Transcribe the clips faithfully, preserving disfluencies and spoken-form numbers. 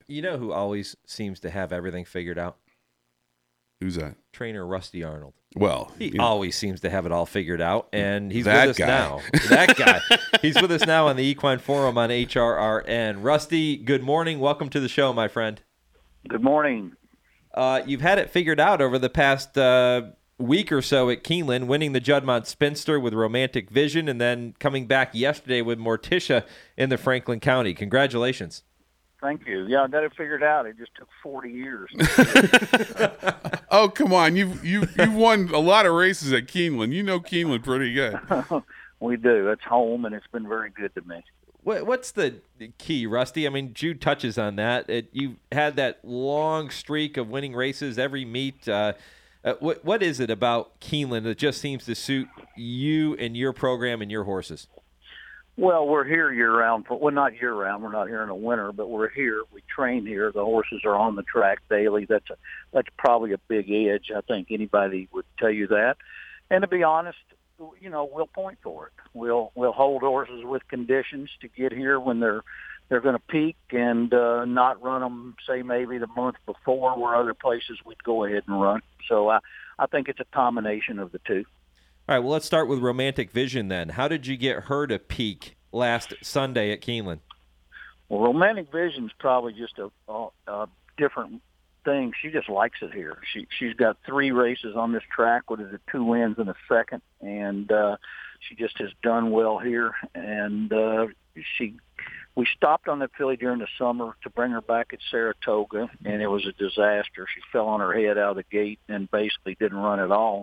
You know who always seems to have everything figured out? Who's that? Trainer Rusty Arnold. Well, He you know, always seems to have it all figured out, and he's That with us guy. now. That guy. He's with us now on the Equine Forum on H R R N. Rusty, good morning. Welcome to the show, my friend. Good morning. Uh, you've had it figured out over the past uh, week or so at Keeneland, winning the Juddmonte Spinster with Romantic Vision, and then coming back yesterday with Morticia in the Franklin County. Congratulations. Thank you. Yeah, I got it figured out. It just took forty years. oh, come on. You've, you, you've won a lot of races at Keeneland. You know Keeneland pretty good. We do. It's home, and it's been very good to me. What, what's the key, Rusty? I mean, Jude touches on that. It, you've had that long streak of winning races every meet. Uh, uh, what What is it about Keeneland that just seems to suit you and your program and your horses? Well, we're here year-round. For, well, not year-round. We're not here in the winter, but we're here. We train here. The horses are on the track daily. That's a, that's probably a big edge. I think anybody would tell you that. And to be honest, you know, we'll point for it. We'll we'll hold horses with conditions to get here when they're they're going to peak, and uh, not run them, say, maybe the month before, where other places we'd go ahead and run. So I, I think it's a combination of the two. All right, well, let's start with Romantic Vision then. How did you get her to peak last Sunday at Keeneland? Well, Romantic Vision's probably just a, a, a different thing. She just likes it here. She, she's got three races on this track, what is it, two wins and a second, and uh, she just has done well here. And uh, she, we stopped on that filly during the summer to bring her back at Saratoga, and it was a disaster. She fell on her head out of the gate and basically didn't run at all,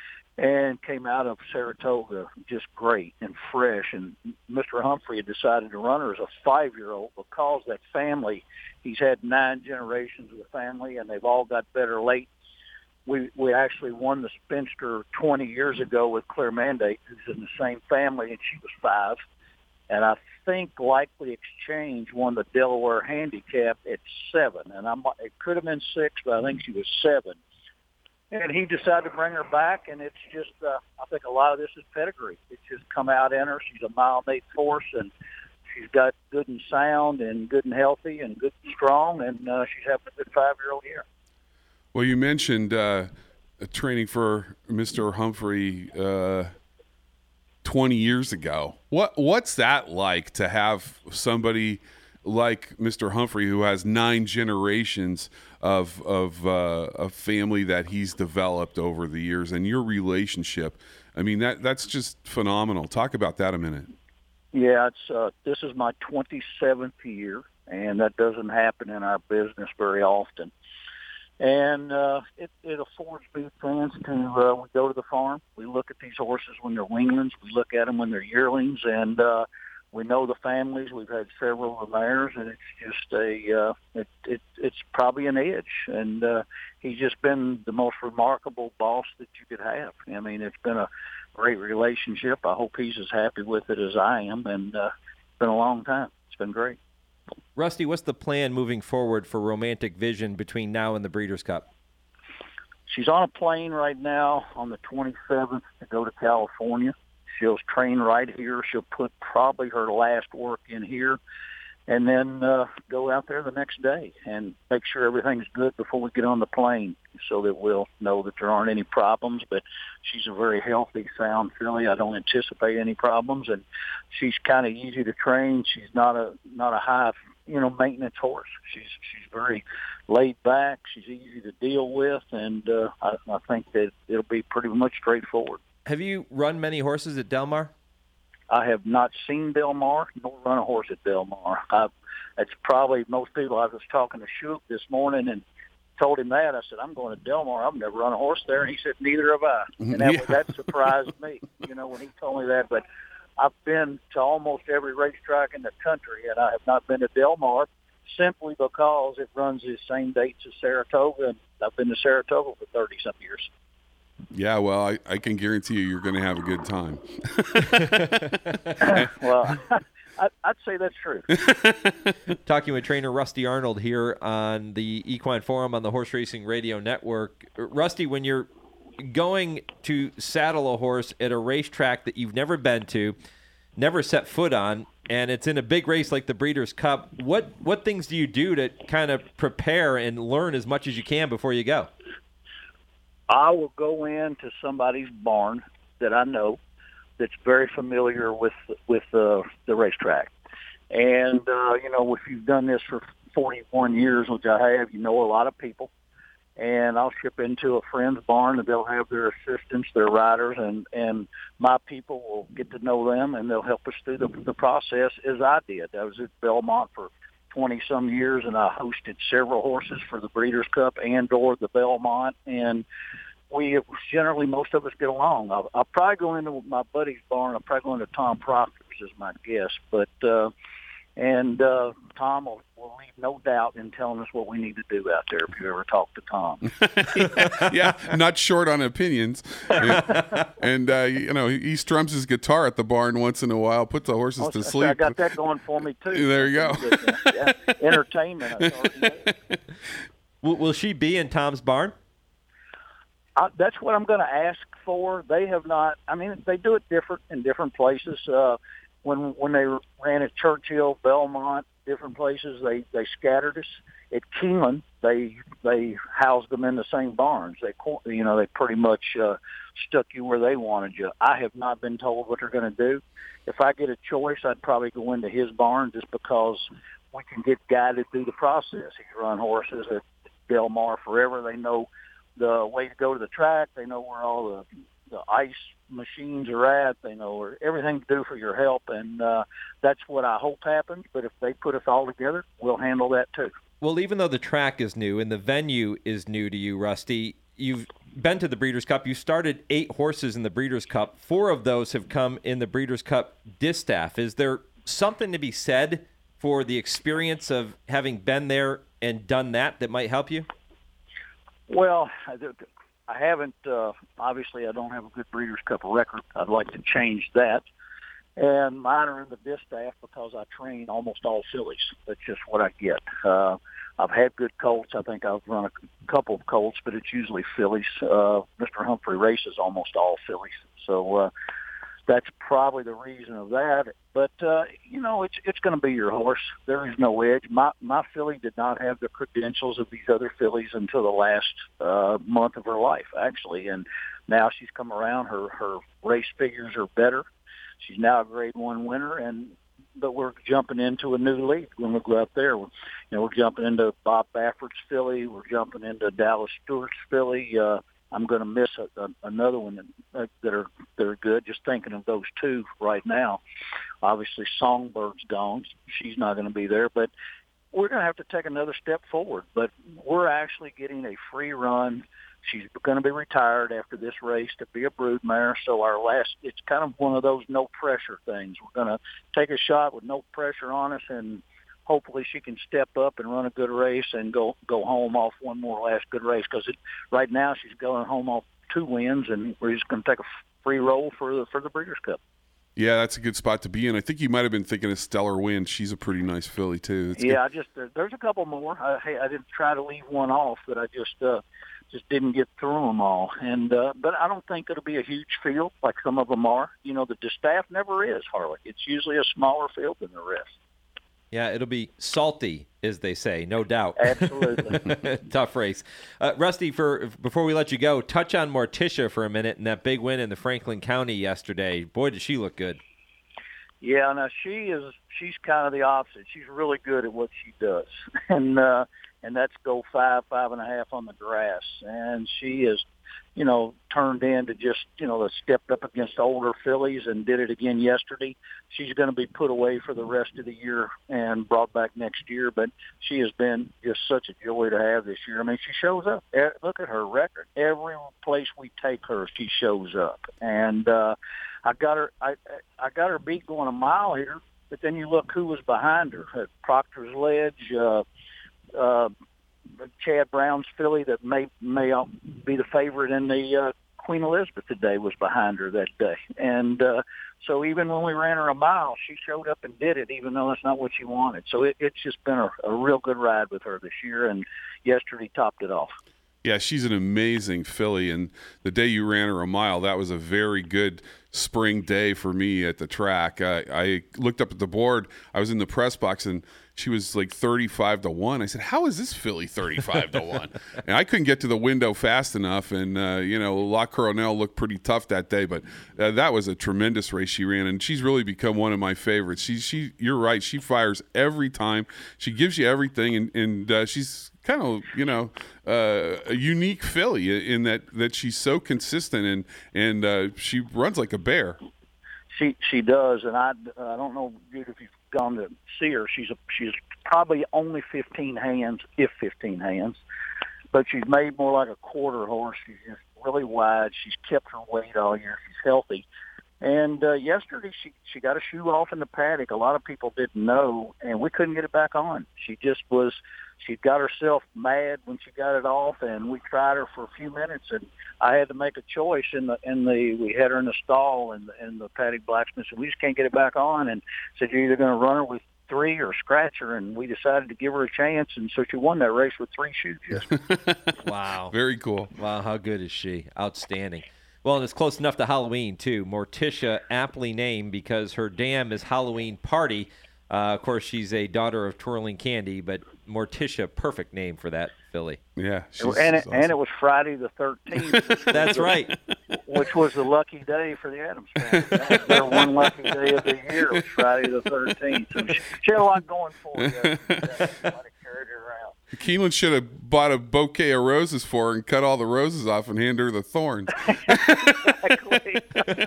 and came out of Saratoga just great and fresh. And Mister Humphrey had decided to run her as a five-year-old because that family, he's had nine generations of the family, and they've all got better late. We we actually won the Spinster twenty years ago with Clear Mandate, who's in the same family, and she was five. And I think Likely Exchange won the Delaware Handicap at seven. And I'm, it could have been six, but I think she was seven. And he decided to bring her back, and it's just, uh, I think a lot of this is pedigree. It's just come out in her. She's a mile and eight horse, and she's got good and sound and good and healthy and good and strong, and uh, she's having a good five-year-old year. Well, you mentioned uh, training for Mister Humphrey uh, twenty years ago. What What's that like to have somebody like Mister Humphrey, who has nine generations of of uh, a family that he's developed over the years, and your relationship? I mean, that that's just phenomenal. Talk about that a minute. Yeah, it's uh, this is my twenty-seventh year, and that doesn't happen in our business very often. And uh, it, it affords me fans to uh, we go to the farm, we look at these horses when they're weanlings, we look at them when they're yearlings, and uh, we know the families. We've had several of theirs, and it's just a uh, it, it it's probably an edge. And uh, he's just been the most remarkable boss that you could have. I mean, it's been a great relationship. I hope he's as happy with it as I am, and uh, it's been a long time. It's been great. Rusty, what's the plan moving forward for Romantic Vision between now and the Breeders' Cup? She's on a plane right now on the twenty-seventh to go to California. She'll train right here. She'll put probably her last work in here, and then uh, go out there the next day and make sure everything's good before we get on the plane, so that we'll know that there aren't any problems. But she's a very healthy, sound filly. I don't anticipate any problems, and she's kind of easy to train. She's not a not a high, you know, maintenance horse. She's she's very laid back. She's easy to deal with, and uh, I, I think that it'll be pretty much straightforward. Have you run many horses at Del Mar? I have not seen Del Mar, nor run a horse at Del Mar. I, it's probably most people. I was talking to Shook this morning and told him that. I said, I'm going to Del Mar. I've never run a horse there. And he said, neither have I. And that, Yeah. that surprised me, you know, when he told me that. But I've been to almost every racetrack in the country, and I have not been to Del Mar simply because it runs the same dates as Saratoga, and I've been to Saratoga for thirty-some years. Yeah, well, I, I can guarantee you you're going to have a good time. Well, I, I'd say that's true. Talking with trainer Rusty Arnold here on the Equine Forum on the Horse Racing Radio Network. Rusty, when you're going to saddle a horse at a racetrack that you've never been to, never set foot on, and it's in a big race like the Breeders' Cup. What what things do you do to kind of prepare and learn as much as you can before you go? I will go into somebody's barn that I know that's very familiar with with uh, the racetrack. And, uh, you know, if you've done this for forty-one years, which I have, you know a lot of people. And I'll ship into a friend's barn, and they'll have their assistants, their riders, and, and my people will get to know them, and they'll help us through the, the process as I did. I was at Belmont for twenty-some years, and I hosted several horses for the Breeders' Cup and or the Belmont. And we generally, most of us get along. I'll, I'll probably go into my buddy's barn. I'll probably go into Tom Proctor's as my guess. But, uh, and uh, Tom will, will leave no doubt in telling us what we need to do out there if you ever talk to Tom. Yeah, not short on opinions. And, and uh, you know, he strums his guitar at the barn once in a while, puts the horses Oh, to so sleep. I got that going for me, too. There you go. Yeah, entertainment. I thought. Will, will she be in Tom's barn? I, that's what I'm going to ask for. They have not. I mean, they do it different in different places. Uh, when when they ran at Churchill, Belmont, different places, they they scattered us. At Keeneland, they they housed them in the same barns. They you know they pretty much uh, stuck you where they wanted you. I have not been told what they're going to do. If I get a choice, I'd probably go into his barn just because we can get guided through the process. He's run horses at Del Mar forever. They know the way to go to the track. They know where all the, the ice machines are at. They know where everything to do for your help, and uh, that's what I hope happens. But if they put us all together, we'll handle that too. Well, even though the track is new and the venue is new to you, Rusty, you've been to the Breeders' Cup. You started eight horses in the Breeders' Cup. Four of those have come in the Breeders' Cup distaff. Is there something to be said for the experience of having been there and done that that might help you? Well, I haven't, uh, obviously I don't have a good Breeders' Cup record. I'd like to change that. And mine are in the distaff because I train almost all fillies. That's just what I get. Uh, I've had good colts. I think I've run a couple of colts, but it's usually fillies. Uh, Mister Humphrey races almost all fillies. So uh, that's probably the reason of that. But, uh, you know, it's it's going to be your horse. There is no edge. My my filly did not have the credentials of these other fillies until the last uh, month of her life, actually. And now she's come around. Her, her race figures are better. She's now a grade one winner, and but we're jumping into a new league when we go out there. We're, you know, we're jumping into Bob Baffert's filly. We're jumping into Dallas Stewart's filly. Uh, I'm going to miss a, a, another one that, that are that are good. Just thinking of those two right now. Obviously, Songbird's gone; she's not going to be there. But we're going to have to take another step forward. But we're actually getting a free run. She's going to be retired after this race to be a broodmare. So our last, it's kind of one of those no pressure things. We're going to take a shot with no pressure on us, and hopefully she can step up and run a good race and go go home off one more last good race. Because right now she's going home off two wins, and we're just going to take a free roll for the for the Breeders' Cup. Yeah, that's a good spot to be in. I think you might have been thinking of Stellar Wind. She's a pretty nice filly too. That's yeah, good. I just uh, there's a couple more. I, hey, I didn't try to leave one off, but I just. Uh, Just didn't get through them all, and uh, but I don't think it'll be a huge field like some of them are. You know, the distaff never is, Harley. It's usually a smaller field than the rest. Yeah, it'll be salty, as they say, no doubt. Absolutely. Tough race. Uh, Rusty, for before we let you go, touch on Morticia for a minute and that big win in the Franklin County yesterday. Boy, did she look good. Yeah, now she is. She's kind of the opposite. She's really good at what she does, and uh, and that's go five, five and a half on the grass. And she is, you know, turned into just, you know, stepped up against older fillies and did it again yesterday. She's going to be put away for the rest of the year and brought back next year. But she has been just such a joy to have this year. I mean, she shows up. Look at her record. Every place we take her, she shows up. And uh, I got her. I I got her beat going a mile here. But then you look who was behind her. At Proctor's Ledge, uh, uh, Chad Brown's filly that may may be the favorite in the uh, Queen Elizabeth today was behind her that day. And uh, so even when we ran her a mile, she showed up and did it, even though that's not what she wanted. So it, it's just been a, a real good ride with her this year, and yesterday topped it off. Yeah, she's an amazing filly, and the day you ran her a mile, that was a very good spring day for me at the track. I, I looked up at the board. I was in the press box, and she was like thirty-five to one. I said, how is this filly thirty-five to one? And I couldn't get to the window fast enough, and, uh, you know, La Coronel looked pretty tough that day, but uh, that was a tremendous race she ran, and she's really become one of my favorites. She, she, you're right, she fires every time. She gives you everything, and, and uh, she's kind of, you know, uh, a unique filly in that, that she's so consistent, and and uh, she runs like a bear. She she does, and I, I don't know, Jude, if you've gone to see her. She's a, she's probably only fifteen hands, if fifteen hands, but she's made more like a quarter horse. She's just really wide. She's kept her weight all year. She's healthy. And uh, yesterday she, she got a shoe off in the paddock. A lot of people didn't know, and we couldn't get it back on. She just was, she got herself mad when she got it off, and we tried her for a few minutes, and I had to make a choice. In the, in the we had her in the stall, and the, and the paddock blacksmith said, we just can't get it back on, and said, you're either going to run her with three or scratch her, and we decided to give her a chance, and so she won that race with three shoes yesterday. Wow. Very cool. Wow, how good is she? Outstanding. Well, and it's close enough to Halloween, too. Morticia, aptly named because her dam is Halloween Party. Uh, of course, she's a daughter of Twirling Candy, but Morticia, perfect name for that filly. Yeah. And it, awesome. and it was Friday the thirteenth. That's right. Which was the lucky day for the Adams family. That was their one lucky day of the year was Friday the thirteenth. So she, she had a lot going for her. Everybody carried her around. Keelan should have bought a bouquet of roses for her and cut all the roses off and hand her the thorns. Exactly.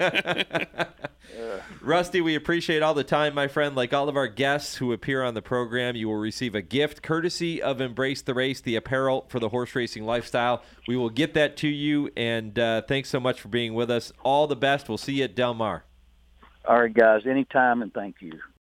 Rusty, we appreciate all the time, my friend. Like all of our guests who appear on the program, you will receive a gift courtesy of Embrace the Race, the apparel for the horse racing lifestyle. We will get that to you, and uh, thanks so much for being with us. All the best. We'll see you at Del Mar. All right, guys. Anytime, and thank you.